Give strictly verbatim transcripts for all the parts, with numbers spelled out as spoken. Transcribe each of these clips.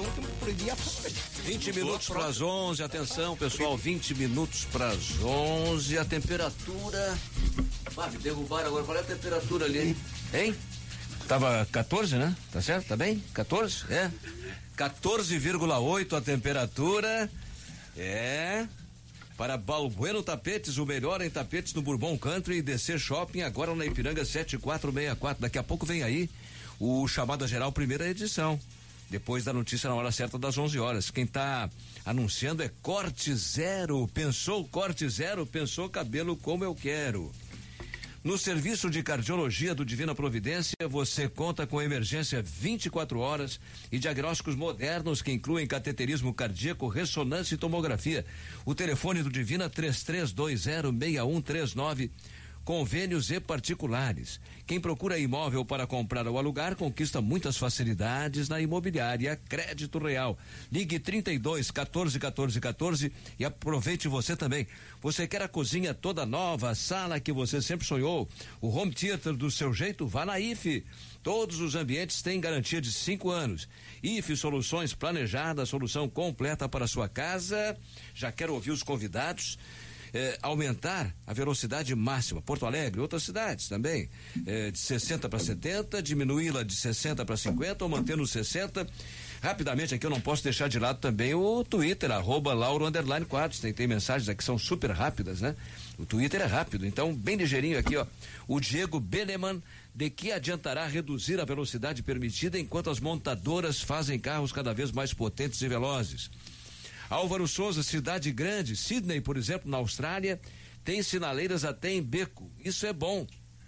então tem que proibir a fraude. vinte minutos para as onze, atenção pessoal, vinte minutos para as onze, a temperatura. Ah, me derrubaram agora, qual é a temperatura ali? Hein? Tava quatorze, né? Tá certo? Tá bem? quatorze? É. quatorze vírgula oito a temperatura. É. Para Balbueno Tapetes, o melhor em tapetes no Bourbon Country e D C Shopping, agora na Ipiranga sete quatro seis quatro. Daqui a pouco vem aí o Chamada Geral, primeira edição. Depois da notícia na hora certa das onze horas. Quem tá anunciando é Corte Zero. Pensou Corte Zero? Pensou cabelo como eu quero. No serviço de cardiologia do Divina Providência, você conta com emergência vinte e quatro horas e diagnósticos modernos que incluem cateterismo cardíaco, ressonância e tomografia. O telefone do Divina três três dois zero seis um três nove. Convênios e particulares. Quem procura imóvel para comprar ou alugar conquista muitas facilidades na imobiliária Crédito Real. Ligue trinta e dois, quatorze, quatorze, quatorze e aproveite você também. Você quer a cozinha toda nova, a sala que você sempre sonhou, o home theater do seu jeito? Vá na I F. Todos os ambientes têm garantia de cinco anos. I F Soluções Planejadas, solução completa para a sua casa. Já quero ouvir os convidados. É, aumentar a velocidade máxima. Porto Alegre, outras cidades também, é, de sessenta para setenta, diminuí-la de sessenta para cinquenta ou manter no sessenta. Rapidamente aqui eu não posso deixar de lado também o Twitter, arroba Lauro underline quadros. Tem, tem mensagens aqui que são super rápidas, né? O Twitter é rápido, então bem ligeirinho aqui, ó. O Diego Beneman, de que adiantará reduzir a velocidade permitida enquanto as montadoras fazem carros cada vez mais potentes e velozes? Álvaro Souza, cidade grande, Sydney, por exemplo, na Austrália, tem sinaleiras até em beco. Isso é bom.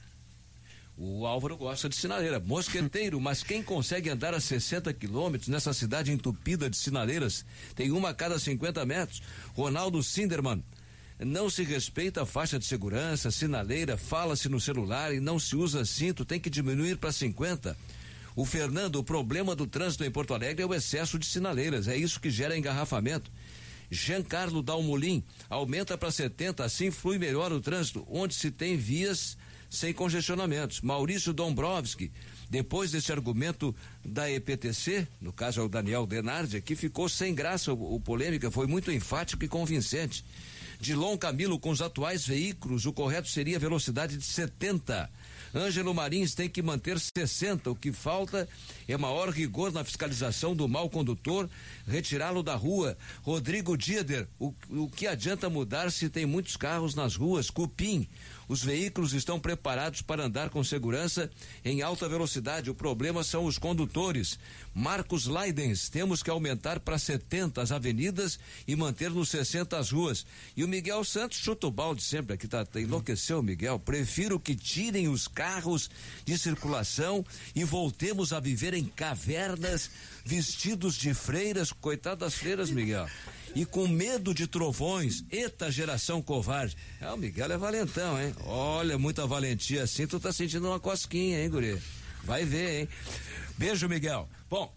O Álvaro gosta de sinaleira. Mosqueteiro, mas quem consegue andar a sessenta quilômetros nessa cidade entupida de sinaleiras? Tem uma a cada cinquenta metros. Ronaldo Sinderman. Não se respeita a faixa de segurança, sinaleira, fala-se no celular e não se usa cinto, tem que diminuir para cinquenta. O Fernando, o problema do trânsito em Porto Alegre é o excesso de sinaleiras, é isso que gera engarrafamento. Giancarlo Dalmolin, aumenta para setenta, assim flui melhor o trânsito, onde se tem vias sem congestionamentos. Maurício Dombrovski, depois desse argumento da E P T C, no caso é o Daniel Denardi, que ficou sem graça o, o polêmica, foi muito enfático e convincente. Dilon Camilo, com os atuais veículos, o correto seria velocidade de setenta. Ângelo Marins tem que manter sessenta. O que falta é maior rigor na fiscalização do mau condutor, retirá-lo da rua. Rodrigo Dieder, o, o que adianta mudar se tem muitos carros nas ruas? Cupim, os veículos estão preparados para andar com segurança em alta velocidade. O problema são os condutores. Marcos Leidens, temos que aumentar para setenta as avenidas e manter nos sessenta as ruas. E o Miguel Santos chuta o balde sempre aqui, tá, tá enlouqueceu o Miguel. Prefiro que tirem os carros de circulação e voltemos a viver em cavernas, vestidos de freiras, coitado das freiras, Miguel. E com medo de trovões, eita geração covarde. É, o Miguel é valentão, hein? Olha, muita valentia assim, tu tá sentindo uma cosquinha, hein, guri? Vai ver, hein? Beijo, Miguel. Bom,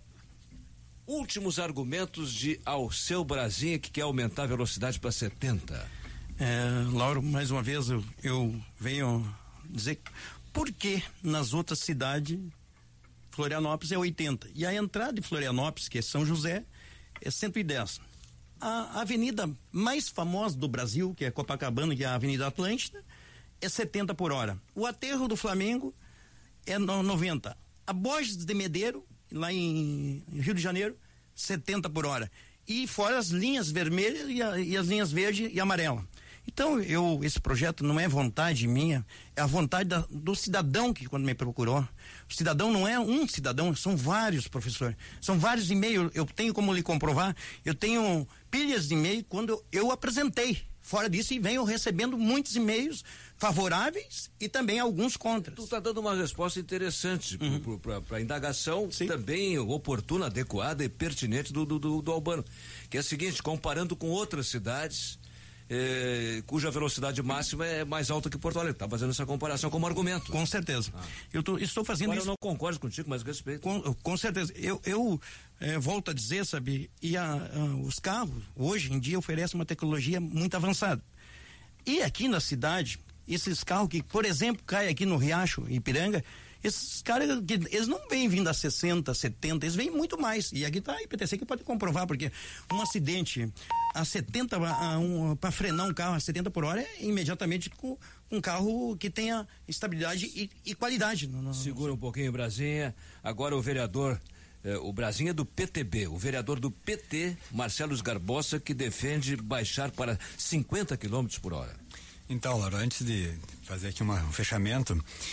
últimos argumentos de Alceu Brasinha, que quer aumentar a velocidade para setenta. É, Lauro, mais uma vez eu, eu venho dizer por que nas outras cidades Florianópolis é oitenta e a entrada de Florianópolis, que é São José, é cento e dez. A avenida mais famosa do Brasil, que é Copacabana, que é a Avenida Atlântida, é setenta por hora. O aterro do Flamengo é noventa. A Borges de Medeiros, lá em Rio de Janeiro, setenta por hora. E fora as linhas vermelhas e, a, e as linhas verde e amarela. Então, eu, esse projeto não é vontade minha, é a vontade da, do cidadão que quando me procurou. O cidadão não é um cidadão, são vários, professor. São vários e-mails, eu tenho como lhe comprovar, eu tenho pilhas de e-mail quando eu, eu apresentei. Fora disso, e venho recebendo muitos e-mails favoráveis e também alguns contras. Tu está dando uma resposta interessante uhum. para a indagação, sim, também oportuna, adequada e pertinente do, do, do, do Albano, que é a seguinte: comparando com outras cidades eh, cuja velocidade máxima é mais alta que Porto Alegre. Está fazendo essa comparação como argumento. Com certeza. Ah. Eu tô, estou fazendo Agora isso. Eu não concordo contigo, mas respeito. Com, com certeza. Eu, eu eh, volto a dizer, sabe, e a, a, os carros hoje em dia oferecem uma tecnologia muito avançada. E aqui na cidade, esses carros que, por exemplo, caem aqui no Riacho, Ipiranga, Esses caras, eles não vêm vindo a sessenta, setenta, eles vêm muito mais. E aqui tá a I P T C que pode comprovar, porque um acidente a setenta, um, para frenar um carro a setenta por hora é imediatamente com um carro que tenha estabilidade e, e qualidade. No, no, Segura um pouquinho, Brasinha. Agora o vereador, eh, o Brasinha é do P T B, o vereador do P T, Marcelo Garbosa, que defende baixar para cinquenta quilômetros por hora. Então, Laura, antes de fazer aqui uma, um fechamento,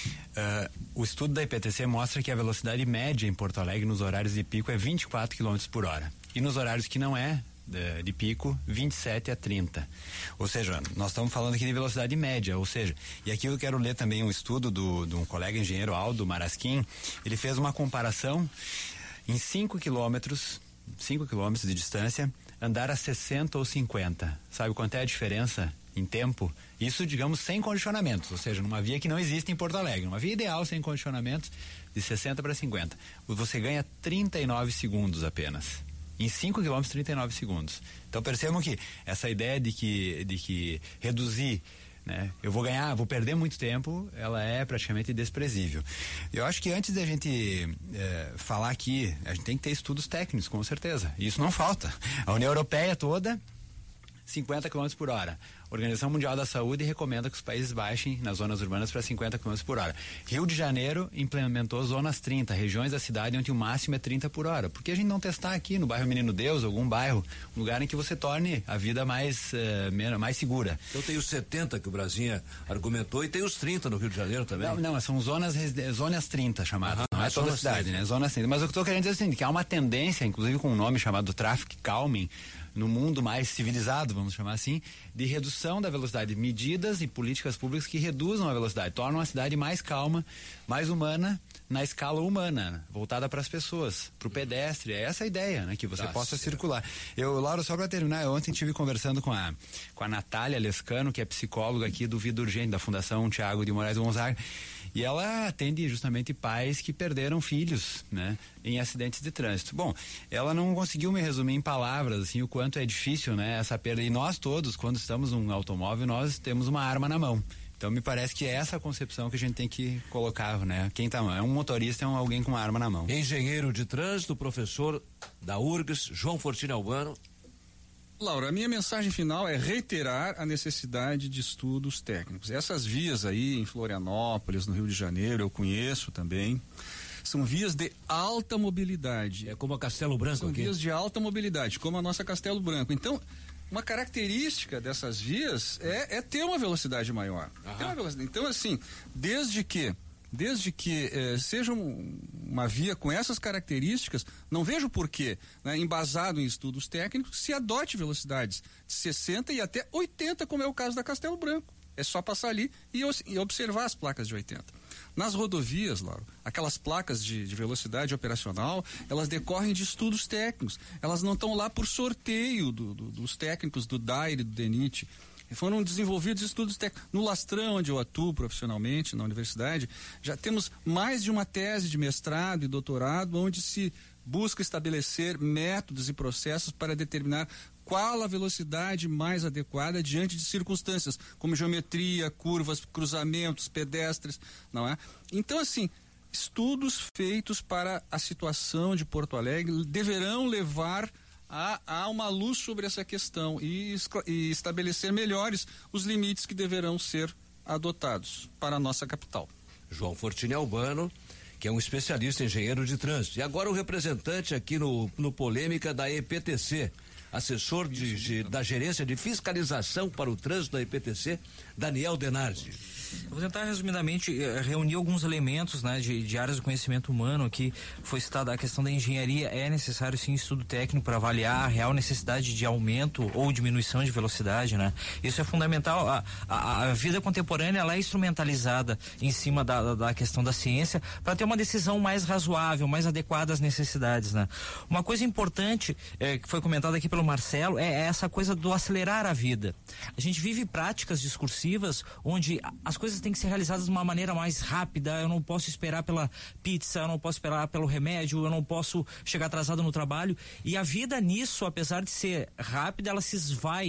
uh, o estudo da I P T C mostra que a velocidade média em Porto Alegre nos horários de pico é vinte e quatro quilômetros por hora. E nos horários que não é de, de pico, vinte e sete a trinta. Ou seja, nós estamos falando aqui de velocidade média, ou seja, e aqui eu quero ler também um estudo do, de um colega engenheiro Aldo Marasquim. Ele fez uma comparação em cinco quilômetros, cinco quilômetros de distância, andar a sessenta ou cinquenta. Sabe quanto é a diferença em tempo? Isso, digamos, sem condicionamentos, ou seja, numa via que não existe em Porto Alegre, uma via ideal sem condicionamentos, de sessenta para cinquenta. Você ganha trinta e nove segundos apenas. Em cinco quilômetros, trinta e nove segundos. Então percebam que essa ideia de que, de que reduzir, né, eu vou ganhar, vou perder muito tempo, ela é praticamente desprezível. Eu acho que antes da gente eh, falar aqui, a gente tem que ter estudos técnicos, com certeza. Isso não falta. A União Europeia toda, cinquenta quilômetros por hora. A Organização Mundial da Saúde recomenda que os países baixem nas zonas urbanas para cinquenta quilômetros por hora. Rio de Janeiro implementou zonas trinta, regiões da cidade onde o máximo é trinta por hora. Por que a gente não testar aqui no bairro Menino Deus, algum bairro, um lugar em que você torne a vida mais, uh, menos, mais segura? Então tem os setenta que o Brasinha argumentou e tem os trinta no Rio de Janeiro também. Não, não são zonas, zonas trinta chamadas, uhum, não é toda a cidade, trinta. Né? Zonas trinta. Mas eu estou querendo dizer assim, que há uma tendência, inclusive com um nome chamado traffic calming, no mundo mais civilizado, vamos chamar assim, de redução da velocidade, medidas e políticas públicas que reduzam a velocidade, tornam a cidade mais calma, mais humana, na escala humana, voltada para as pessoas, para o pedestre. É essa a ideia, né? Que você tá possa certo. circular. Eu, Laura, só para terminar, eu ontem estive conversando com a, com a Natália Lescano, que é psicóloga aqui do Vida Urgente, da Fundação Tiago de Moraes Gonzaga. E ela atende justamente pais que perderam filhos, né, em acidentes de trânsito. Bom, ela não conseguiu me resumir em palavras, assim, o quanto é difícil, né, essa perda. E nós todos, quando estamos num automóvel, nós temos uma arma na mão. Então me parece que é essa a concepção que a gente tem que colocar, né? Quem tá, é um motorista, é um, alguém com uma arma na mão. Engenheiro de trânsito, professor da U R G S, João Fortini Albano. Laura, a minha mensagem final é reiterar a necessidade de estudos técnicos. Essas vias aí em Florianópolis, no Rio de Janeiro, eu conheço também, são vias de alta mobilidade. É como a Castelo Branco são aqui. São vias de alta mobilidade, como a nossa Castelo Branco. Então, uma característica dessas vias é, é ter uma velocidade maior. Ter uma velocidade. Então, assim, desde que desde que eh, seja um, uma via com essas características, não vejo porquê, né, embasado em estudos técnicos, se adote velocidades de sessenta e até oitenta, como é o caso da Castelo Branco. É só passar ali e, e observar as placas de oitenta. Nas rodovias, Laura, aquelas placas de, de velocidade operacional, elas decorrem de estudos técnicos. Elas não estão lá por sorteio do, do, dos técnicos do D A I R e do DENIT. Foram desenvolvidos estudos técnicos. No Lastrão, onde eu atuo profissionalmente, na universidade, já temos mais de uma tese de mestrado e doutorado, onde se busca estabelecer métodos e processos para determinar qual a velocidade mais adequada diante de circunstâncias, como geometria, curvas, cruzamentos, pedestres, não é? Então, assim, estudos feitos para a situação de Porto Alegre deverão levar Há, há uma luz sobre essa questão e, e estabelecer melhores os limites que deverão ser adotados para a nossa capital. João Fortini Albano, que é um especialista em engenheiro de trânsito. E agora o representante aqui no, no Polêmica da E P T C, assessor de, de, da gerência de fiscalização para o trânsito da E P T C, Daniel Denardi. Eu vou tentar resumidamente eh, reunir alguns elementos, né, de, de áreas do conhecimento humano. Aqui foi citada a questão da engenharia. É necessário sim estudo técnico para avaliar a real necessidade de aumento ou diminuição de velocidade, né? Isso é fundamental. A, a, a vida contemporânea, ela é instrumentalizada em cima da, da, da questão da ciência para ter uma decisão mais razoável, mais adequada às necessidades, né? Uma coisa importante eh, que foi comentada aqui pelo Marcelo é, é essa coisa do acelerar a vida. A gente vive práticas discursivas onde as coisas têm que ser realizadas de uma maneira mais rápida. Eu não posso esperar pela pizza, eu não posso esperar pelo remédio, eu não posso chegar atrasado no trabalho. E a vida nisso, apesar de ser rápida, ela se esvai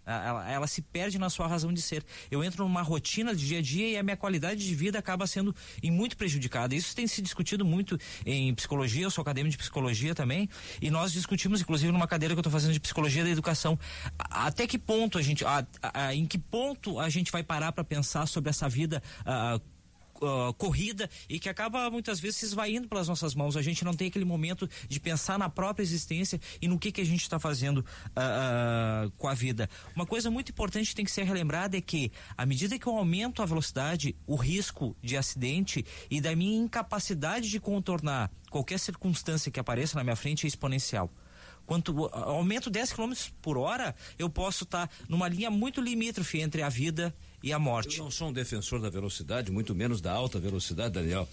Ela, ela se perde na sua razão de ser. Eu entro numa rotina de dia a dia e a minha qualidade de vida acaba sendo em muito prejudicada. Isso tem se discutido muito em psicologia. Eu sou acadêmico de psicologia também, e nós discutimos inclusive numa cadeira que eu estou fazendo de psicologia da educação. Até que ponto a gente, a, a, em que ponto a gente vai parar para pensar sobre essa vida a, Uh, corrida e que acaba muitas vezes se esvaindo pelas nossas mãos. A gente não tem aquele momento de pensar na própria existência e no que que a gente está fazendo uh, uh, com a vida. Uma coisa muito importante que tem que ser relembrada é que à medida que eu aumento a velocidade, o risco de acidente e da minha incapacidade de contornar qualquer circunstância que apareça na minha frente é exponencial. Quanto aumento dez quilômetros por hora, eu posso estar tá numa linha muito limítrofe entre a vida e a morte. Eu não sou um defensor da velocidade, muito menos da alta velocidade, Daniel.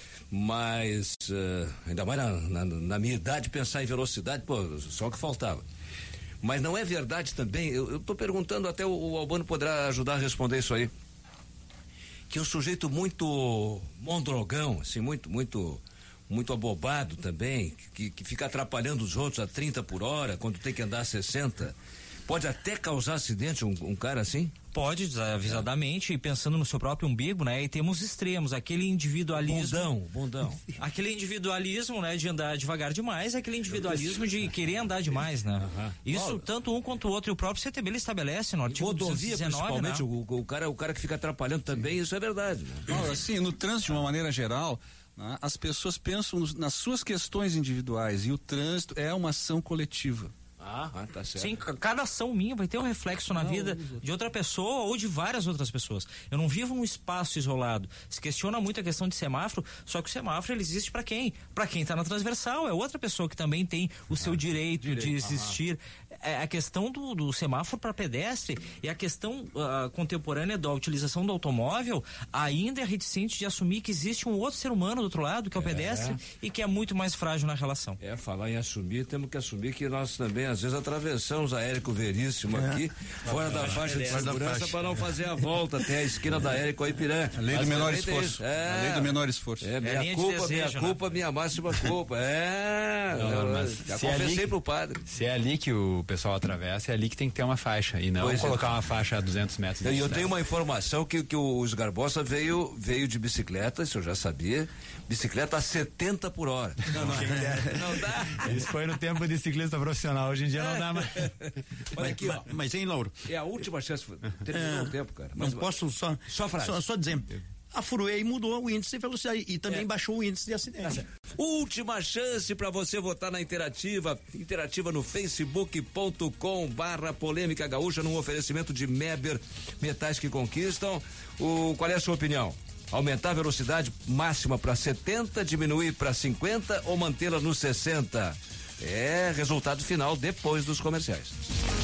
Mas, uh, ainda mais na, na, na minha idade, pensar em velocidade, pô, só o que faltava. Mas não é verdade também, eu estou perguntando, até o, o Albano poderá ajudar a responder isso aí, que um sujeito muito mondrogão, assim, muito, muito... muito abobado também, que, que fica atrapalhando os outros a trinta por hora, quando tem que andar a sessenta, pode até causar acidente um, um cara assim? Pode, desavisadamente, e pensando no seu próprio umbigo, né? E temos extremos, aquele individualismo. Bundão, bundão. Aquele individualismo, né? De andar devagar demais, aquele individualismo de querer andar demais, né? Uhum. Isso, Olha, tanto um quanto o outro, e o próprio C T B ele estabelece no artigo rodovia, dezenove, principalmente, né? o, o, cara, o cara que fica atrapalhando também, Sim. Isso é verdade. Né? Olha, assim, no trânsito, de uma maneira geral, né, as pessoas pensam nos, nas suas questões individuais, e o trânsito é uma ação coletiva. Ah, ah, tá certo. Sim, cada ação minha vai ter um reflexo na não, vida de outra pessoa ou de várias outras pessoas. Eu não vivo um espaço isolado. Se questiona muito a questão de semáforo, só que o semáforo ele existe para quem? Para quem está na transversal, é outra pessoa que também tem o ah, seu direito, direito de existir. Ah. É a questão do, do semáforo para pedestre e a questão uh, contemporânea da utilização do automóvel ainda é reticente de assumir que existe um outro ser humano do outro lado, que é o é. pedestre, e que é muito mais frágil na relação. É, falar em assumir, temos que assumir que nós também às vezes atravessamos a Érico Veríssimo é. aqui, fora da faixa de segurança para não fazer a volta até a esquina da Érico Aipirã. A lei do menor esforço. É. A lei do menor esforço. É, minha é culpa, desejo, minha culpa, né? Minha máxima culpa. É. Não, eu, mas já confessei é ali, pro padre. Se é ali que o pessoal atravessa, é ali que tem que ter uma faixa e não pois colocar é. uma faixa a duzentos metros. E eu tenho uma informação que, que o Esgarbosa veio, veio de bicicleta, isso eu já sabia, bicicleta a setenta por hora. Não, não, não dá. Isso foi no tempo de ciclista profissional, hoje em dia não dá mais. Olha aqui, ó. Mas, hein, Lauro? É a última chance, terminou é, o tempo, cara. Mas, não posso só, só, frase. só, só dizer. A Furuei mudou o índice de velocidade e também é. baixou o índice de acidente. Última chance para você votar na Interativa, Interativa no facebook ponto com barra polêmica gaúcha, num oferecimento de Meber, metais que conquistam. O, qual é a sua opinião? Aumentar a velocidade máxima para setenta, diminuir para cinquenta ou mantê-la nos sessenta? É resultado final depois dos comerciais.